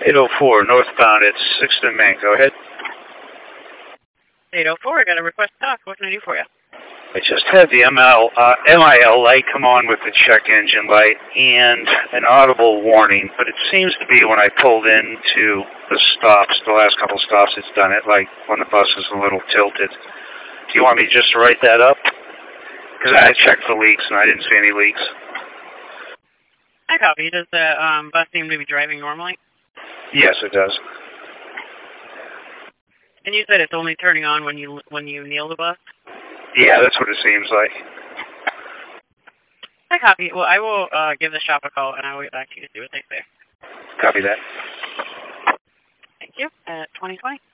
804 northbound at 6th and Main. Go ahead. 804, I got a request to talk. What can I do for you? I just had the MIL light come on with the check engine light and an audible warning, but it seems to be when I pulled into the stops, the last couple stops, it's done it, like when the bus is a little tilted. Do you want me just to write that up? Because I checked for leaks and I didn't see any leaks. I copy. Does the bus seem to be driving normally? Yes, it does. And you said it's only turning on when you kneel the bus? Yeah, that's what it seems like. I copy. Well, I will give the shop a call, and I will get back to you to see what they say. Copy that. Thank you. At 2020.